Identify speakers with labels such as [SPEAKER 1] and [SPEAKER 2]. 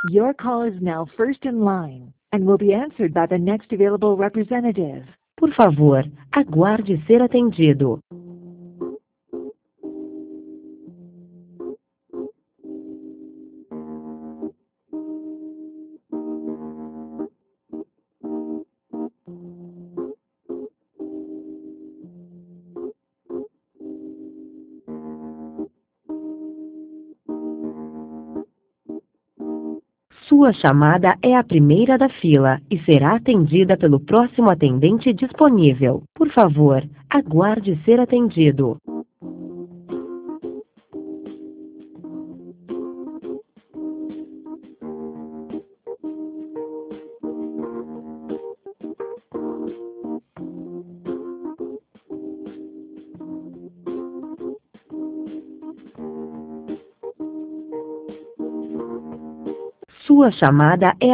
[SPEAKER 1] Your call is now first in line and will be answered by the next available representative.
[SPEAKER 2] Por favor, aguarde ser atendido. Sua chamada é a primeira da fila e será atendida pelo próximo atendente disponível. Por favor, aguarde ser atendido. Sua chamada é